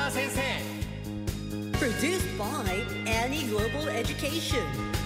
澤先生。 Produced by Annie Global Education。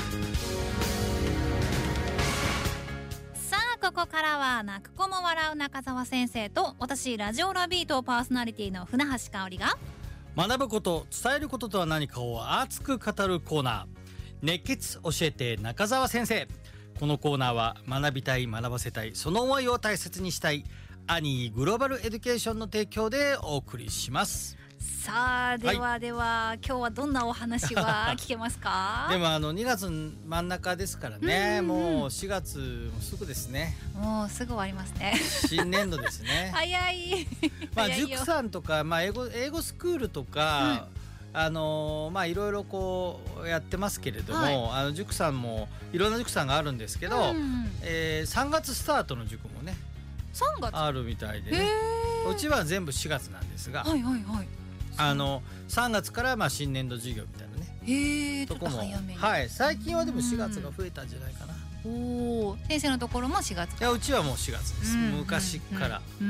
さあここからは泣く子も笑う中澤先生と私ラジオラビートパーソナリティの船橋香織が学ぶこと、伝えることとは何かを熱く語るコーナー、熱血教えて中澤先生。このコーナーは学びたい、学ばせたい、その思いを大切にしたいアニーグローバルエデュケーションの提供でお送りします。 さあではでは、今日はどんなお話は聞けますか？ でも2月真ん中ですからね、もう4月もすぐですね。 もうすぐ終わりますね。 新年度ですね。 早い。早いよ塾さんとか、英語スクールとか、いろいろこうやってますけれども、塾さんもいろんな塾さんがあるんですけど、3月スタートの塾もね 3月あるみたいでね。うちは全部4月なんですが、3月から新年度授業みたいなね、 ちょっと早めに。 最近はでも4月が増えたんじゃないかな。 先生のところも4月いやうちはもう4月です、昔から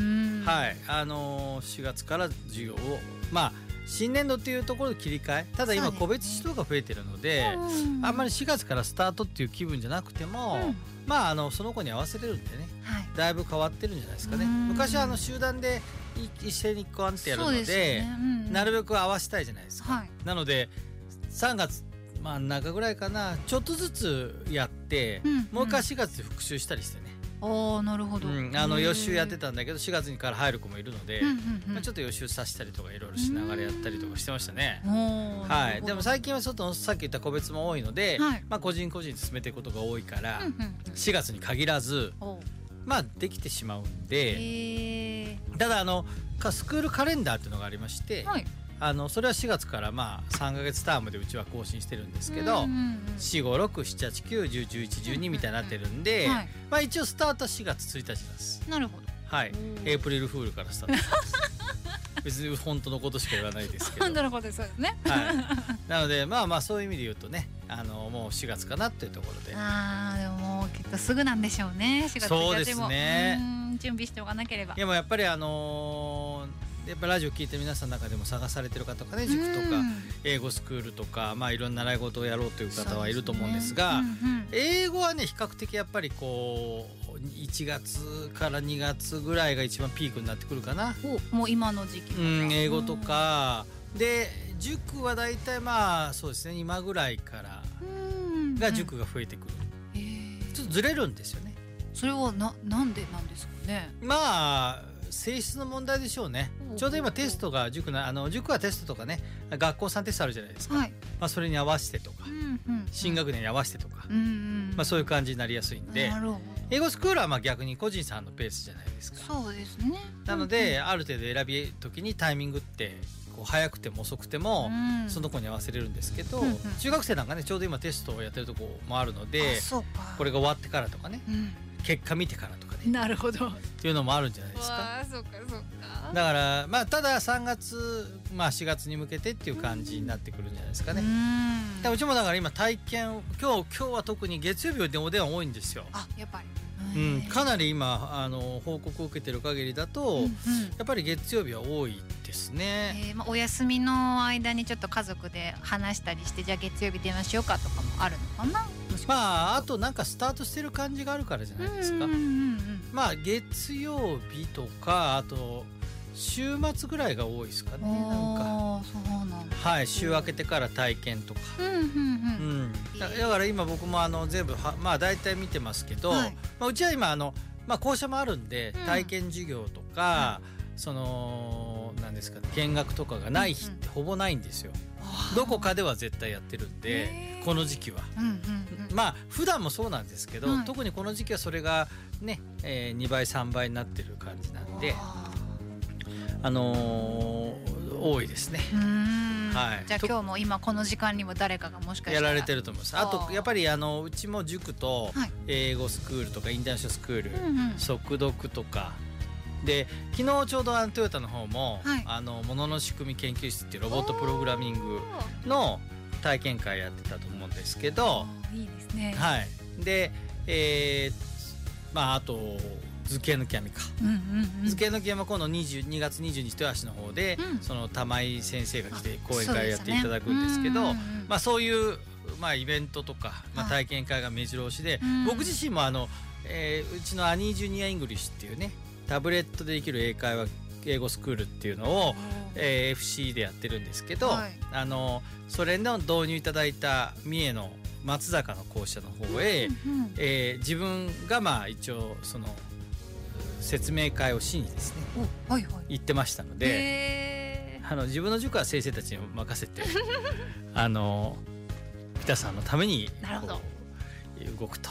。4月から授業を新年度っていうところで切り替え。ただ今個別指導が増えてるので、あんまり4月からスタートっていう気分じゃなくても、その子に合わせれるんでね、だいぶ変わってるんじゃないですかね。昔は集団で一斉にこうってやるの で、なるべく合わせたいじゃないですか。なので3月真ん中ぐらいかな、ちょっとずつやって、もう一回4月で復習したりしてね。 なるほど。 予習やってたんだけど4月にから入る子もいるので、ちょっと予習させたりとかいろいろしながらやったりとかしてましたね。でも最近はちょっとさっき言った個別も多いので、個人個人で進めていくことが多いから、4月に限らずできてしまうんで、ただスクールカレンダーっていうのがありまして、それは4月から3ヶ月タームでうちは更新してるんですけど、45678910112みたいになってるんで、一応スタートは4月1日です。 なるほど。 エイプリルフールからスタートします別に本当のことしか言わないですけど、 本当のことですね。 なのでそういう意味で言うとね、もう4月かなっていうところで。 でももうきっとすぐなんでしょうね。4月1日もそうですね。 準備しておかなければ。 でもやっぱりやっぱラジオ聞いて皆さんの中でも探されてる方とかね、塾とか英語スクールとかいろんな習い事をやろうという方はいると思うんですが、英語はね比較的やっぱりこう1月から2月ぐらいが一番ピークになってくるかな。 もう今の時期英語とかで、塾はだいたいそうですね、今ぐらいからが塾が増えてくる。ちょっとずれるんですよね。 それはなんでなんですかね。 性質の問題でしょうね。ちょうど今テストが塾はテストとかね、学校さんテストあるじゃないですか。それに合わせてとか、新学年に合わせてとか、そういう感じになりやすいんで、英語スクールは逆に個人さんのペースじゃないですか。 そうですね。 なのである程度選び時にタイミングって早くても遅くてもその子に合わせれるんですけど、中学生なんかねちょうど今テストをやってるとこもあるので、これが終わってからとかね、結果見てからとかね、 なるほどっていうのもあるんじゃないですか。 そうか。 だからただ3月4月に向けてっていう感じになってくるんじゃないですかね。うちもだから今体験、今日は特に月曜日でお電話多いんですよ。 やっぱり。 かなり今報告を受けてる限りだと、やっぱり月曜日は多いですね。 お休みの間にちょっと家族で話したりして、じゃあ月曜日電話しようかとかもあるのかな。 あとなんかスタートしてる感じがあるからじゃないですか。月曜日とかあと週末ぐらいが多いですかね。 そうなんだ。 週明けてから体験とか。だから今僕も全部大体見てますけど、うちは今校舎もあるんで、体験授業とかなんですかね、見学とかがない日ってほぼないんですよ。どこかでは絶対やってるんで、この時期は。普段もそうなんですけど、特にこの時期はそれがね、2倍3倍になってる感じなんで、多いですね。 じゃあ今日も今この時間にも誰かがもしかしたらやられてると思います。あとやっぱりうちも塾と英語スクールとかインターナショナルスクール、速読とかで、昨日ちょうどトヨタの方もものの仕組み研究室っていうロボットプログラミングの体験会やってたと思うんですけど、 いいですね。 であと図形抜き網か、図形抜き網は今度2月22日豊橋の方で、その玉井先生が来て講演会やっていただくんですけど、まあそういうイベントとか、体験会が目白押しで、僕自身もうちのアニージュニアイングリッシュっていうね、タブレットでできる英語スクールっていうのを、FC でやってるんですけど、それの導入いただいた三重の松坂の校舎の方へ、自分が一応その説明会をしにですね、行ってましたので、自分の塾は先生たちに任せて北さんのために動くと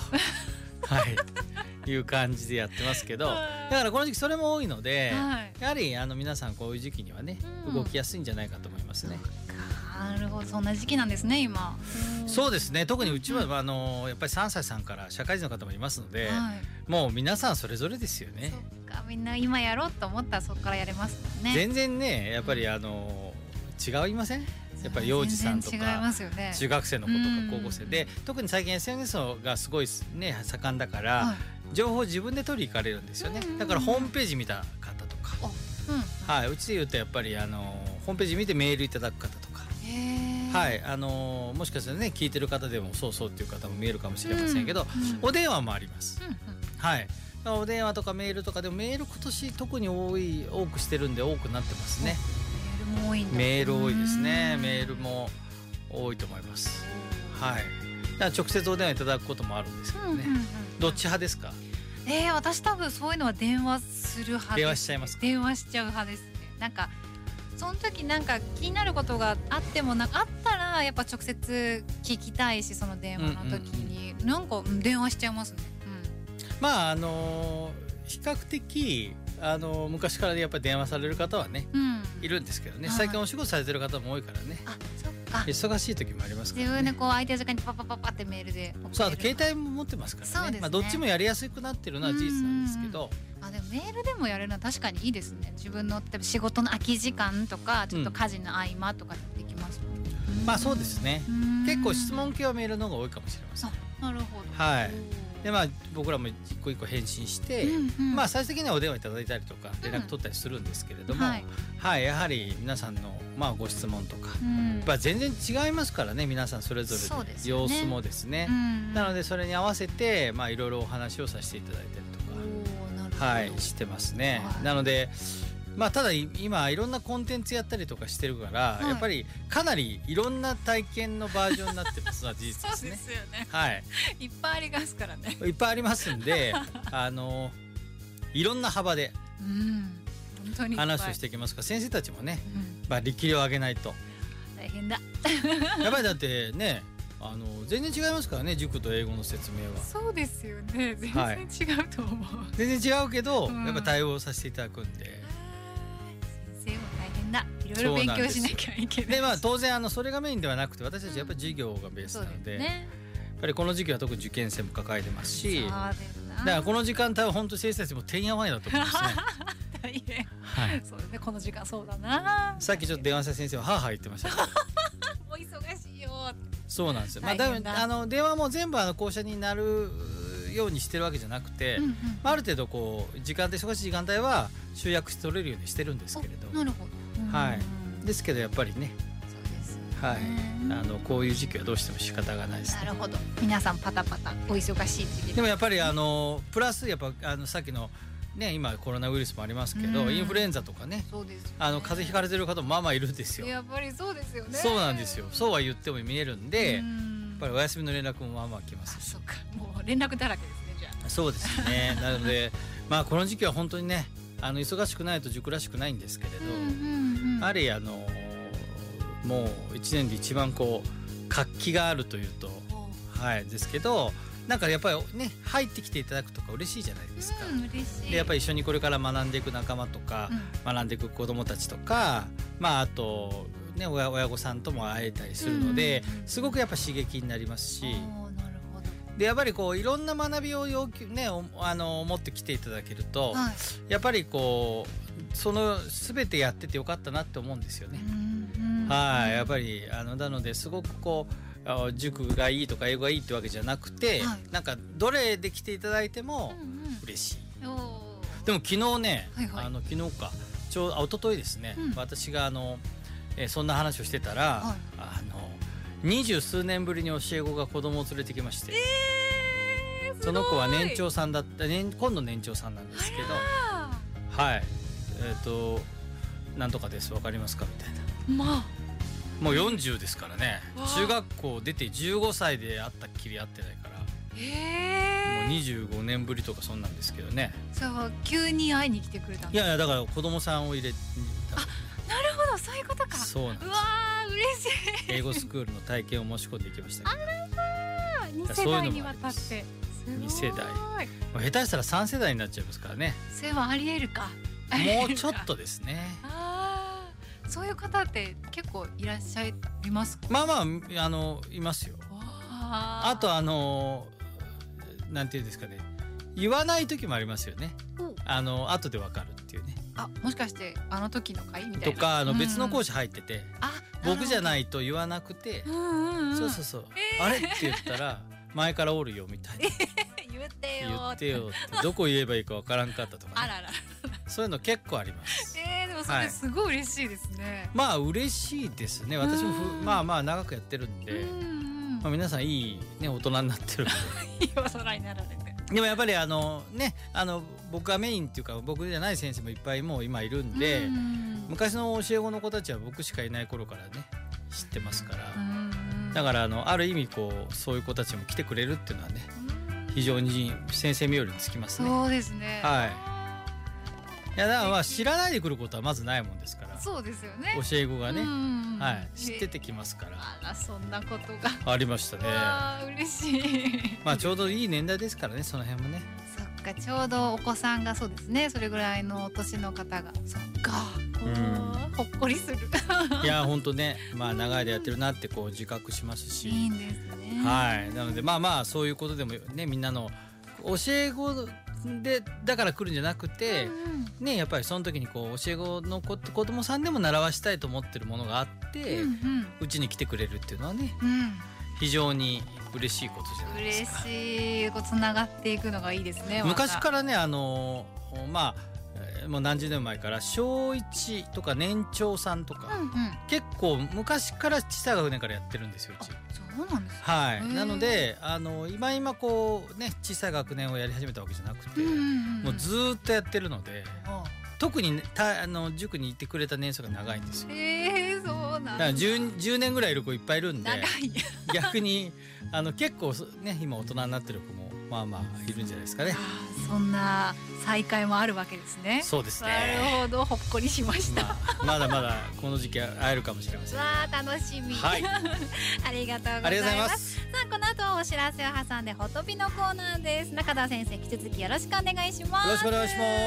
いう感じでやってますけど、だからこの時期それも多いので、やはり皆さんこういう時期にはね、動きやすいんじゃないかと思いますね。 なるほど、そんな時期なんですね今。 そうですね、特にうちはやっぱり3歳さんから社会人の方もいますので、もう皆さんそれぞれですよね。 そっか、みんな今やろうと思ったらそこからやれますもんね。 全然ね、やっぱり違いません？やっぱり幼児さんとか中学生の子とか高校生で、特に最近 SNS がすごいね盛んだから、情報を自分で取り行かれるんですよね。だからホームページ見た方とか、うちで言うとやっぱりホームページ見てメールいただく方とか、もしかしたらね聞いてる方でもそうっていう方も見えるかもしれませんけど、お電話もあります。お電話とかメールとかでも、メール今年特に多くしてるんで多くなってますね。メール多いですね。メールも多いと思います。だから直接お電話いただくこともあるんですけどね。どっち派ですか？ 私多分そういうのは電話する派です。 電話しちゃいますか？ 電話しちゃう派ですね。なんかその時なんか気になることがあってもあったらやっぱ直接聞きたいし、その電話の時になんか電話しちゃいますね。 比較的昔からやっぱり電話される方はね、いるんですけどね、最近お仕事されてる方も多いからね。 そっか。 忙しい時もありますからね。 自分でこう空いてる時間にパッってメールで送れる。 あと携帯も持ってますからね。どっちもやりやすくなってるのは事実なんですけど、 でもメールでもやれるのは確かにいいですね。自分の例えば仕事の空き時間とかちょっと家事の合間とかできますもん。 そうですね。結構質問系はメールの方が多いかもしれません。 なるほど。 で僕らも一個一個返信して、最終的にはお電話いただいたりとか連絡取ったりするんですけれども、やはり皆さんのご質問とか、全然違いますからね、皆さんそれぞれで様子もですね。なのでそれに合わせていろいろお話をさせていただいたりとかしてますね。なのでただ今いろんなコンテンツやったりとかしてるから、やっぱりかなりいろんな体験のバージョンになってますのは事実ですね。 そうですよね。いっぱいありますからね。 いっぱいありますんでいろんな幅で話をしていきますから、先生たちもね、力量を上げないと大変だ。 やっぱりだってね、全然違いますからね、塾と英語の説明は。 そうですよね、全然違うと思う。 全然違うけど、やっぱ対応させていただくんで。 先生も大変だ。いろいろ勉強しなきゃいけない。 で当然それがメインではなくて、私たちやっぱり授業がベースなので、やっぱりこの時期は特に受験生も抱えてますし、だからこの時間帯は本当に先生たちもてんやわんやだと思うんですね。 大変。そうですね、この時間そうだな。 さっきちょっと電話した先生は言ってましたけど。 もう忙しいよ。 そうなんですよ。電話も全部校舎になるようにしてるわけじゃなくて、ある程度こう時間帯、忙しい時間帯は集約して取れるようにしてるんですけれど。 なるほど。 ですけどやっぱりね。こういう時期はどうしても仕方がないですね。 なるほど。皆さんパタパタお忙しい時期でもやっぱりプラスやっぱさっきのね、今コロナウイルスもありますけど、インフルエンザとかね、風邪ひかれてる方もいるんですよ。 やっぱりそうですよね。 そうなんですよ。そうは言っても見えるんで、やっぱりお休みの連絡も来ます。 そうか、もう連絡だらけですね。じゃあそうですね。なのでこの時期は本当にね、忙しくないと塾らしくないんですけれど、やはりもう一年で一番こう活気があるというとですけど、なんかやっぱりね、入ってきていただくとか嬉しいじゃないですか。 嬉しい。 でやっぱり一緒にこれから学んでいく仲間とか、学んでいく子どもたちとか、あとね、親御さんとも会えたりするので、すごくやっぱ刺激になりますし、でやっぱりこういろんな学びを要求ね、持ってきていただけると、やっぱりこうその全てやっててよかったなって思うんですよね。やっぱりなのですごくこう塾がいいとか英語がいいってわけじゃなくて、なんかどれで来ていただいても嬉しい。 でも昨日ね、 はいはい昨日か一昨日ですね、私がそんな話をしてたら、 はい 20数年ぶりに教え子が子供を連れてきまして、その子は年長さんだった今度年長さんなんですけど、はいなんとかですわかりますかみたいな、 まあもう40ですからね、中学校出て15歳で会ったっきり会ってないから、もう25年ぶりとかそんなんですけどね。 そう急に会いに来てくれたんいやいやだから子供さんを入れた。 なるほどそういうことか。 そうなんです。 うわー嬉しい。 英語スクールの体験を申し込んでいきましたけど、 2世代にわたってすごい 2世代下手したら3世代になっちゃいますからね。 それはありえるか。 もうちょっとですね。 ああそういう方って結構いらっしゃいますか。 まあまあいますよ。あとなんていうんですかね、言わない時もありますよね。後でわかるっていうね。 あもしかしてあの時の回みたいなとか別の講師入ってて、僕じゃないと言わなくて、そうそうそう、あれって言ったら前からおるよみたいな。 言ってよってどこ言えばいいかわからんかったとか、 あららそういうの結構あります。 でもそれすごい嬉しいですね。 まあ嬉しいですね。私もまあまあ長くやってるんで、皆さんいいね大人になってるんで。 いい大人になられて。 でもやっぱり僕がメインっていうか僕じゃない先生もいっぱいもう今いるんで、昔の教え子の子たちは僕しかいない頃からね知ってますから、だからある意味そういう子たちも来てくれるっていうのはね、非常に先生冥利につきますね。 そうですね。 はい。いやだからまあ知らないで来ることはまずないもんですから。 そうですよね。 教え子がね、知っててきますから。 あらそんなことがありましたね。 嬉しい。 まあちょうどいい年代ですからね、その辺もね。 そっかちょうどお子さんがそうですね、それぐらいのお年の方が、そっかほっこりする。 いや本当ね、まあ長い間やってるなって自覚しますし。 いいんですね。 はい。なのでまあまあそういうことでもね、みんなの教え子でだから来るんじゃなくて、ね、やっぱりその時に教え子の子供さんでも習わしたいと思ってるものがあってうちに来てくれるっていうのはね、非常に嬉しいことじゃないですか。 嬉しい。つながっていくのがいいですね。 昔からねまあもう何十年前から小1とか年長さんとか、結構昔から小さい学年からやってるんですようち。 そうなんですね。 はい。なので今ね小さい学年をやり始めたわけじゃなくて、もうずっとやってるので、特に塾に行ってくれた年数が長いんですよ。 そうなんだ。 だから10年ぐらいいる子いっぱいいるんで、逆に結構ね今大人になってる子もまあまあいるんじゃないですかね。 そんな再会もあるわけですね。 そうですね。 なるほど、ほっこりしました。 まだまだこの時期会えるかもしれません。 わあ楽しみ。 はい。 ありがとうございます。さあこの後はお知らせを挟んでほとびのコーナーです。中田先生、引き続きよろしくお願いします。 よろしくお願いします。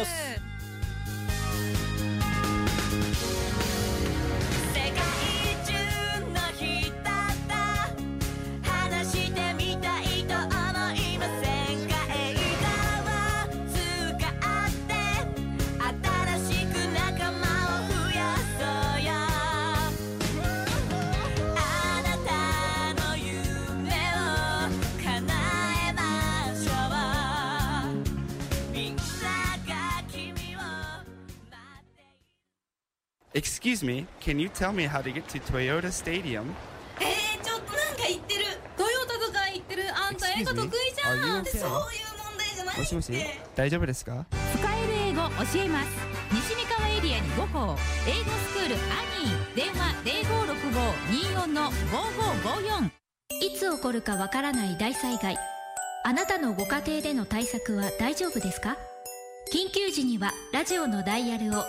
Excuse me, can you tell me how to get to Toyota Stadium? ちょっとなんか言ってる。トヨタとか言ってる。あんた英語得意じゃん。 Are you って okay? そういう問題じゃないって。 もしもし、大丈夫ですか？ 使える英語教えます。西三河エリアに5校、英語スクールアニー。電話0565-24の5554。いつ起こるかわからない大災害、あなたのご家庭での対策は大丈夫ですか？緊急時にはラジオのダイヤルを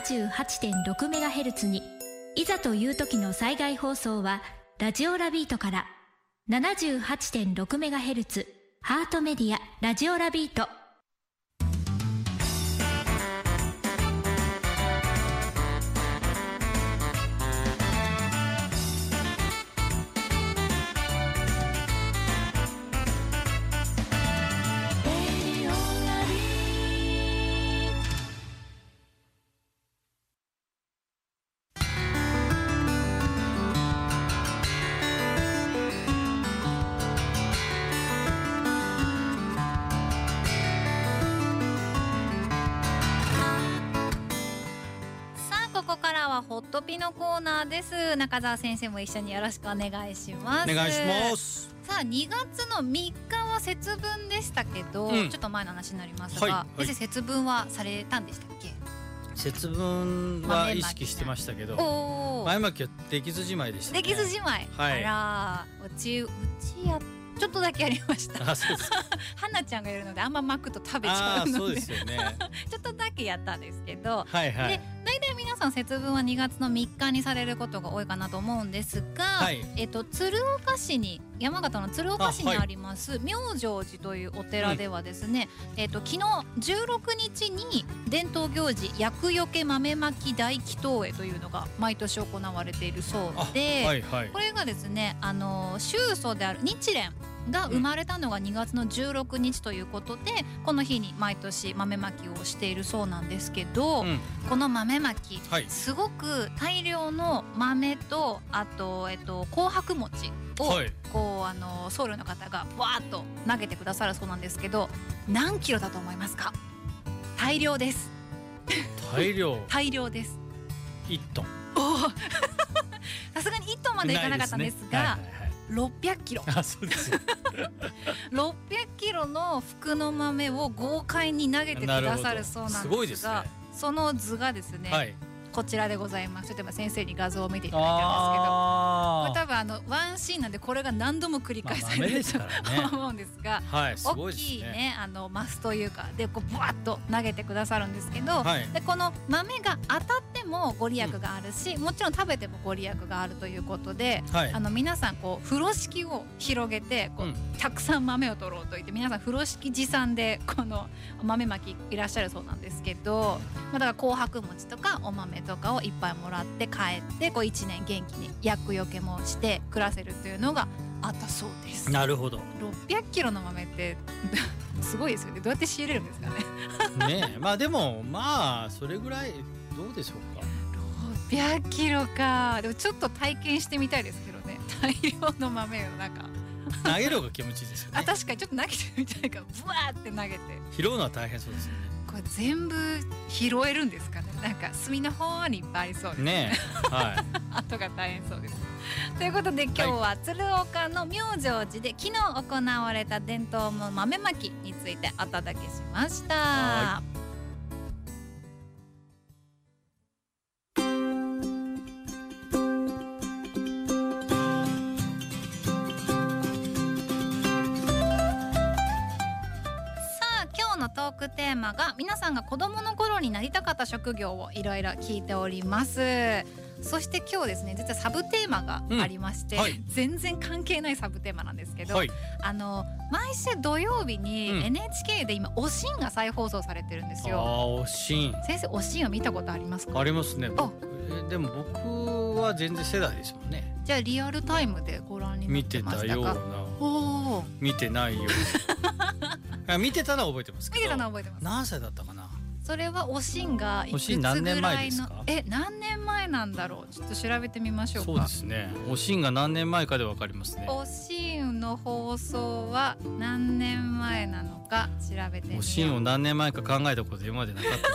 78.6MHz に。いざという時の災害放送はラジオラビートから。 78.6MHz ハートメディアラジオラビート。 ここからはホットピのコーナーです。中澤先生も一緒によろしくお願いします。 お願いします。 さあ2月の3日は節分でしたけど、ちょっと前の話になりますが、先生節分はされたんでしたっけ？ 節分は意識してましたけど、豆まきはできずじまいでしたね。 できずじまい。あら、うちやちょっとだけやりました。 あ、そうです。 花ちゃんがいるのであんま巻くと食べちゃうので、 そうですよね。 ちょっとだけやったんですけど、 はいはい。 で大体皆さん節分は2月の3日にされることが多いかなと思うんですが、はい、鶴岡市に山形の鶴岡市にあります妙成寺というお寺ではですね、昨日16日に伝統行事厄除け豆まき大祈祷会というのが毎年行われているそうで、はいはい、これがですね宗祖である日蓮が生まれたのが2月の16日ということで、この日に毎年豆まきをしているそうなんですけど、この豆まき、すごく大量の豆とあと、紅白餅を、こう僧侶の方がわーっと投げてくださるそうなんですけど、何キロだと思いますか？大量です。 大量大量です。 1トン。 さすがに1トンまでいかなかったんですが、600キロ。 あ、そうですよ。 600キロの福の豆を豪快に投げてくださるそうなんですが、その図がですね、こちらでございます。ちょっと今先生に画像を見ていただいてるんですけど、これ多分ワンシーンなんでこれが何度も繰り返されると思うんですが、大きいねマスというかでこうブワッと投げてくださるんですけど、でこの豆が当たってもご利益があるし、もちろん食べてもご利益があるということで、皆さんこう風呂敷を広げてこう、たくさん豆を取ろうと言って皆さん風呂敷持参でこの豆まきいらっしゃるそうなんですけど、だから紅白餅とかお豆とかをいっぱいもらって帰ってこう1年元気に厄除けもして暮らせるというのがあったそうです。 なるほど。 600キロの豆ってすごいですよね。どうやって仕入れるんですかね。 ねえ、まあでもまあそれぐらいどうでしょうか。 600キロか。でもちょっと体験してみたいですけどね。大量の豆をなんか投げる方が気持ちいいですよね。 あ、確かにちょっと投げてみたいからブワーって投げて拾うのは大変そうですよね。 これ全部拾えるんですかね。なんか隅の方にいっぱいありそうですね。 はい。 後が大変そうです。ということで今日は鶴岡の妙成寺で昨日行われた伝統の豆まきについてお届けしました。トークテーマが皆さんが子供の頃になりたかった職業をいろいろ聞いております。そして今日ですね、実はサブテーマがありまして、全然関係ないサブテーマなんですけど、毎週土曜日に NHK で今おしんが再放送されてるんですよ。 おしん。 先生おしんを見たことありますか？ ありますね。でも僕は全然世代ですもんね。 じゃあリアルタイムでご覧になってましたか？ 見てたような。見てないような。見てたのは覚えてますけど。見てたのは覚えてます。何歳だったかな。 それはおしんがいくつぐらいの、何年前なんだろう。ちょっと調べてみましょうか。 そうですね。おしんが何年前かでわかりますね。 おしんの放送は何年前なのか調べてみよう。 おしんを何年前か考えたこと今までなかった。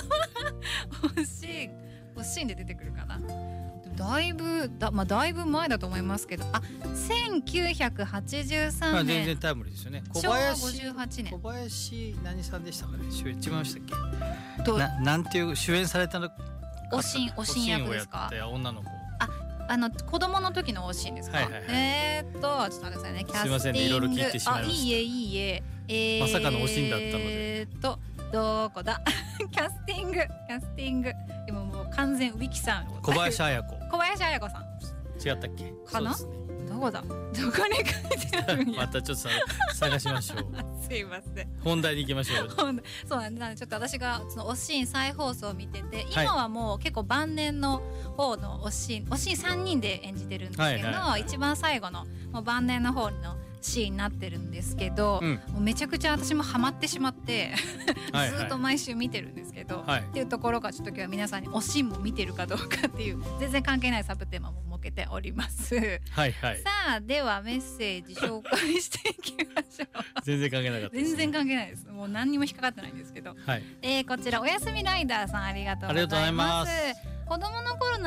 おしんで出てくるかな。だいぶ前だと思いますけど、1983年。 全然タイムリーですよね。 昭和58年。 小林何さんでしたかね。違いましたっけ？なんていう主演されたの？ おしん役ですか？ 女の子。 子供の時のおしんですか？ちょっと待ってくださいね。 すいませんね、いろいろ聞いてしまいました。 いいえ。 まさかのおしんだったので。 どこだ？キャスティング。でももう完全ウィキさん。 小林綾子さん。 違ったっけ？ かな？どこだ？どこに書いてあるんや。 またちょっと探しましょう。 すいません。 本題に行きましょう。 そうなんで、ちょっと私がそのおしん再放送を見てて、今はもう結構晩年の方のおしん3人で演じてるんですけど、一番最後のもう晩年の方のシーンになってるんですけど、もうめちゃくちゃ私もハマってしまってずっと毎週見てるんですけど、っていうところがちょっと今日は皆さんにおしんも見てるかどうかっていう全然関係ないサブテーマも設けております。さあではメッセージ紹介していきましょう。 全然関係なかったです。 全然関係ないです。もう何にも引っかかってないんですけど、こちらおやすみライダーさんありがとうございます。子供の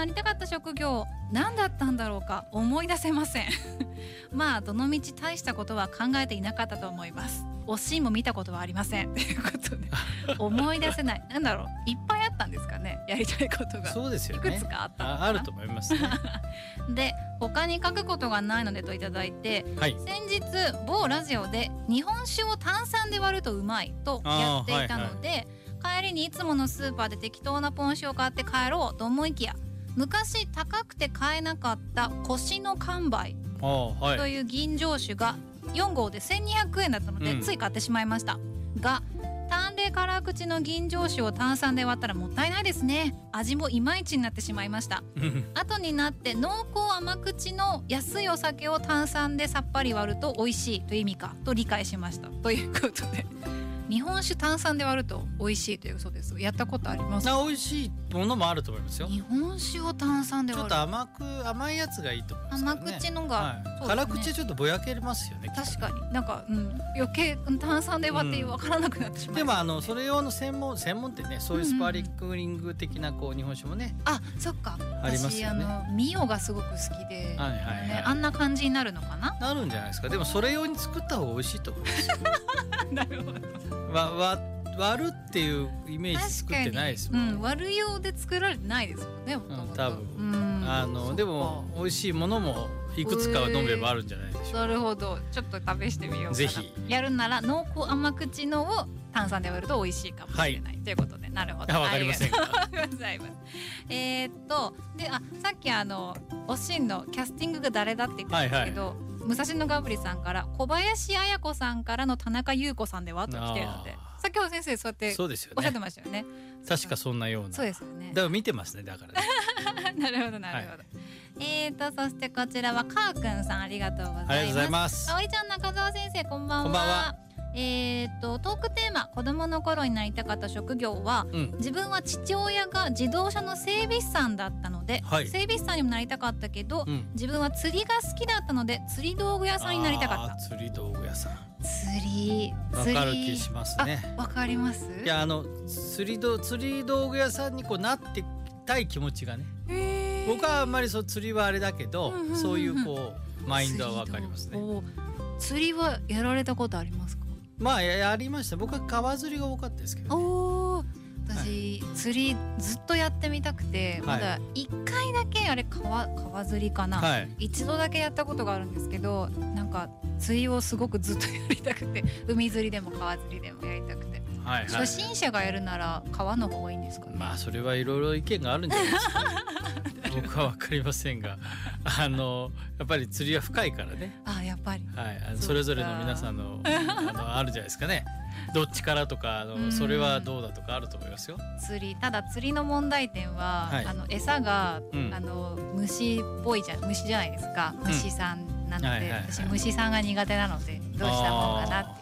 なりたかった職業何だったんだろうか、思い出せませんまあどのみち大したことは考えていなかったと思います。おしんも見たことはありませんということで思い出せない。なんだろう、いっぱいあったんですかね、やりたいことが。 そうですよね、 いくつかあったのかな。 あると思いますねで、他に書くことがないのでといただいて、はい、先日某ラジオで日本酒を炭酸で割るとうまいとやっていたので、帰りにいつものスーパーで適当なポン酒を買って帰ろうと思いきや、昔高くて買えなかった腰の完売という吟醸酒が4合で1200円だったので、つい買ってしまいましたが、淡麗辛口の吟醸酒を炭酸で割ったらもったいないですね。味もいまいちになってしまいました後になって濃厚甘口の安いお酒を炭酸でさっぱり割ると美味しいという意味かと理解しましたということで、日本酒炭酸で割ると美味しいというそうです。やったことありますか？ 美味しいものもあると思いますよ。 日本酒を炭酸で割る、 ちょっと甘いやつがいいと思いますね。 甘口のが、はい、 辛口はちょっとぼやけますよね。 確かになんか、余計炭酸で割って分からなくなってしまいます、ね。 でもそれ用の専門ってね、そういうスパーリンリング的なこう日本酒もね、 そっか、 ありますよね。 私ミオがすごく好きで、あんな感じになるのかな。 なるんじゃないですか。でもそれ用に作った方が美味しいと思いますよなるほど。 割るっていうイメージ作ってないですもんね。 割る用で作られてないですもんね。 多分。でも美味しいものもいくつか飲めばあるんじゃないでしょうか。 なるほど、ちょっと試してみようかな。 ぜひやるなら濃厚甘口のを炭酸で割ると美味しいかもしれない、ということで、なるほど。 わかりませんか。 ありがとうございます。で、さっきおしんのキャスティングが誰だって言ってたんですけど、武蔵野ガブリさんから小林彩子さんからの田中優子さんではと来てるので、先ほど先生そうやっておっしゃってましたよね。 確かそんなような。 そうですよね。 だから見てますね、だからねなるほどなるほど、そしてこちらはかーくんさん、ありがとうございます。 ありがとうございます。 かおりちゃん、中澤先生、こんばんは。こんばんは。トークテーマ、子供の頃になりたかった職業は、自分は父親が自動車の整備士さんだったので、整備士さんにもなりたかったけど、自分は釣りが好きだったので釣り道具屋さんになりたかった。 釣り道具屋さん、 釣りわかる気しますね。 わかります。 いや釣り道具屋さんにこうなってたい気持ちがね、僕はあんまり釣りはあれだけど、そういうこうマインドはわかりますね。 釣りはやられたことありますか？ まあやりました。僕は川釣りが多かったですけど、 私、釣りずっとやってみたくて、まだ1回だけ川釣りかな、一度だけやったことがあるんですけど、なんか釣りをすごくずっとやりたくて、海釣りでも川釣りでもやりたくて、初心者がやるなら川の方がいいんですかね。 まあそれはいろいろ意見があるんじゃないですか僕は分かりませんが、やっぱり釣りは深いからね。 やっぱり、 それぞれの皆さんのあるじゃないですかね。どっちからとかそれはどうだとかあると思いますよ。 ただ釣りの問題点は、餌が、虫っぽい虫じゃないですか。虫さんなので、私虫さんが苦手なので、どうしたもんかなって。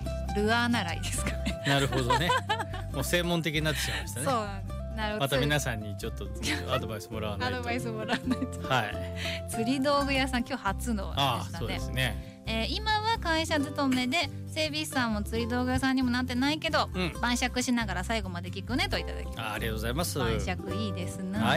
ルアーならいいですかね。 なるほどね。もう専門的になってしまいましたね。 そうなんです。 また皆さんにちょっとアドバイスもらわないと。 アドバイスもらわないと。釣り道具屋さん、今日初のでしたね。 そうですね。 今は会社勤めで整備士さんも釣り道具屋さんにもなってないけど、晩酌しながら最後まで聞くねといただきます。 ありがとうございます。 晩酌いいですね。 はい。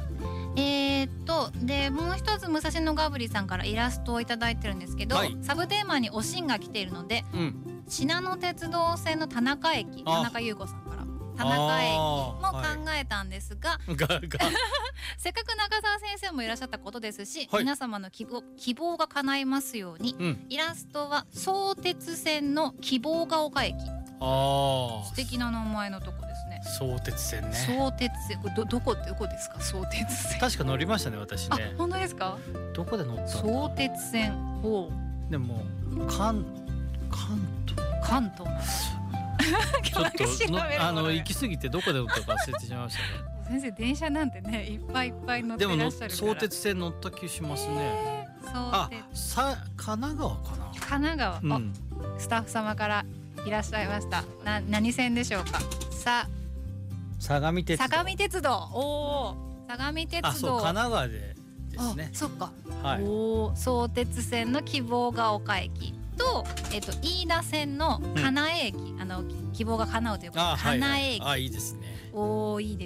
でもう一つ武蔵野ガブリさんからイラストをいただいてるんですけど、サブテーマにおしんが来ているので、信濃鉄道線の田中駅、田中優子さんから田中駅も考えたんですが、せっかく中澤先生もいらっしゃったことですし、皆様の希望が叶いますように、イラストは相鉄線の希望が丘駅。素敵な名前のとこですね。 相鉄線ね。 相鉄線、どこですか？相鉄線。 確か乗りましたね、私ね。 本当ですか？ どこで乗ったの？ 相鉄線。 でも関東ちょっと行き過ぎてどこで乗ったか忘れてしまいましたね。 先生、電車なんてね、いっぱいいっぱい乗ってらっしゃるから。 でも相鉄線乗った気しますね。神奈川かな。 神奈川、スタッフ様からいらっしゃいました。何線でしょうか。 相模鉄道。 相模鉄道。相模鉄道。 そう、神奈川ですね。 そっか。相鉄線の希望が丘駅と、飯田線の金江駅、希望が叶うということで、金江駅。 いいですね。 いいですね。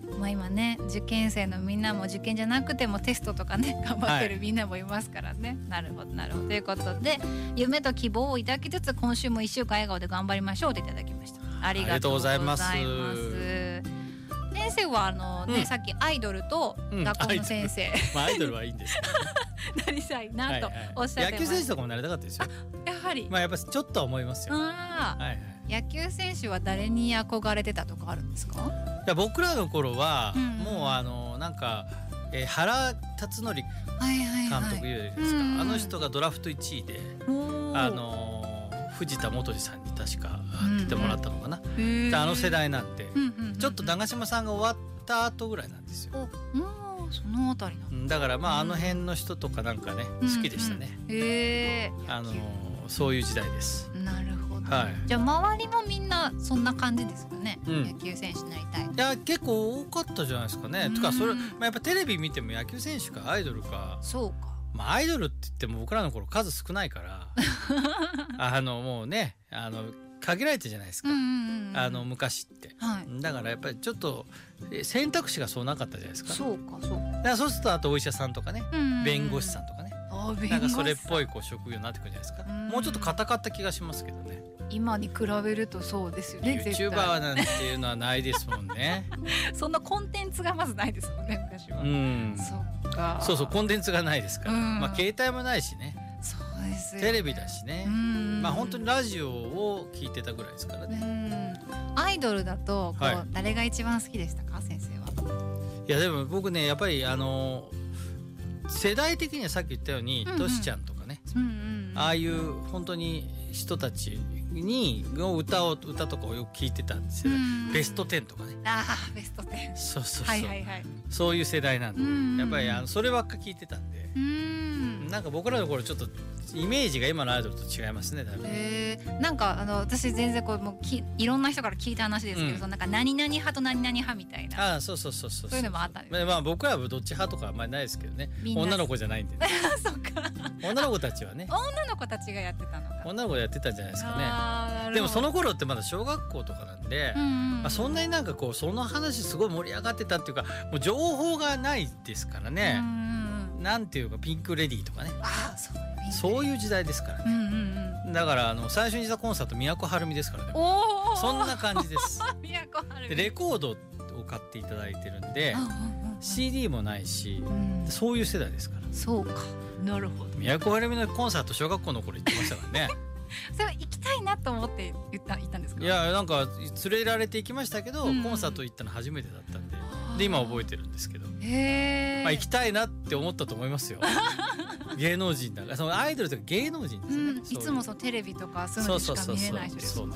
まあ今ね受験生のみんなも受験じゃなくてもテストとかね頑張ってるみんなもいますからね、なるほどなるほど。ということで夢と希望を抱きつつ今週も1週間笑顔で頑張りましょうといただきました。ありがとうございます。先生はさっきアイドルと学校の先生、 まあアイドルはいいんですけどなりたいなとおっしゃってました。 野球選手とかもなりたかったですよ。 やはりまあやっぱちょっとは思いますよ。 野球選手は誰に憧れてたとかあるんですか？ いや僕らの頃はもうなんか原辰徳監督いるじゃないですか。あの人がドラフト1位で藤田元次さんに確か当ててもらったのかな。あの世代なんでちょっと長嶋さんが終わった後ぐらいなんですよ。 そのあたりなだからまああの辺の人とかなんかね好きでしたね。そういう時代です。 なるほど。じゃあ周りもみんなそんな感じですかね。野球選手になりたい。いや結構多かったじゃないですかね。とかそれやっぱテレビ見ても野球選手かアイドルか。 そうか。 まあアイドルって言っても僕らの頃数少ないからもうね限られてるじゃないですか。昔って。だからやっぱりちょっと選択肢がそうなかったじゃないですか。 そうかそう。 だからそうするとあとお医者さんとかね、弁護士さんとかね。なんかそれっぽい職業になってくるじゃないですか。もうちょっと硬かった気がしますけどね。 今に比べるとそうですよね。 YouTuber なんていうのはないですもんね。 そんなコンテンツがまずないですもんね昔は。そっか。 そうコンテンツがないですから。まあ携帯もないしね。 そうですよね。 テレビだしね。まあ本当にラジオを聞いてたぐらいですからね。 アイドルだと誰が一番好きでしたか先生は？ いやでも僕ねやっぱり世代的にはさっき言ったようにトシちゃんとかね、ああいう本当に人たちに歌とかをよく聞いてたんですよ。ベスト10とかね。 ベスト10。 そうそういう世代なんでやっぱりそればっか聞いてたんで、なんか僕らの頃ちょっとイメージが今のアイドルと違いますね。 なんか私全然いろんな人から聞いた話ですけど、なんか何々派と何々派みたいな。 そういうのもあったんです。 まあ僕らはどっち派とかあんまりないですけどね。女の子じゃないんでね。 そっか。 女の子たちはね。 女の子たちがやってたのか。 女の子やってたんじゃないですかね。でもその頃ってまだ小学校とかなんで、そんなになんかその話すごい盛り上がってたっていうか、もう情報がないですからね。なんていうかピンクレディーとかね。そういう時代ですからね。だから最初にしたコンサート都はるみですからね。そんな感じです。でレコードを買っていただいてるんで CD もないし、そういう世代ですから。 そうか、なるほど。 都はるみのコンサート小学校の頃行ってましたからね。 それは行きたいなと思って行ったんですか？ いやなんか連れられて行きましたけど、コンサート行ったの初めてだったんで、今覚えてるんですけど、行きたいなって思ったと思いますよ。芸能人だから、そのアイドルとか芸能人ですよね。 いつもテレビとかそういうのしか見れない人です。 そうです。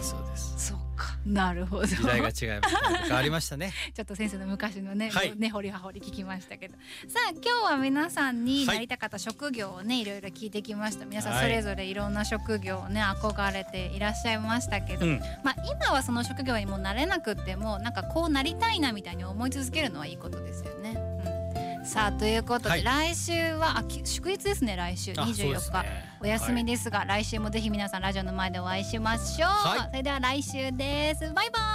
そうか、なるほど。 時代が違います。変わりましたね。 ちょっと先生の昔のね、掘り葉掘り聞きましたけど、さあ今日は皆さんになりたかった職業をねいろいろ聞いてきました。皆さんそれぞれいろんな職業をね憧れていらっしゃいましたけど、まあ今はその職業にもなれなくっても、なんかこうなりたいなみたいに思い続けるのはいいことですよね。さあということで、来週は祝日ですね。来週24日お休みですが、来週もぜひ皆さんラジオの前でお会いしましょう。それでは来週です。バイバイ。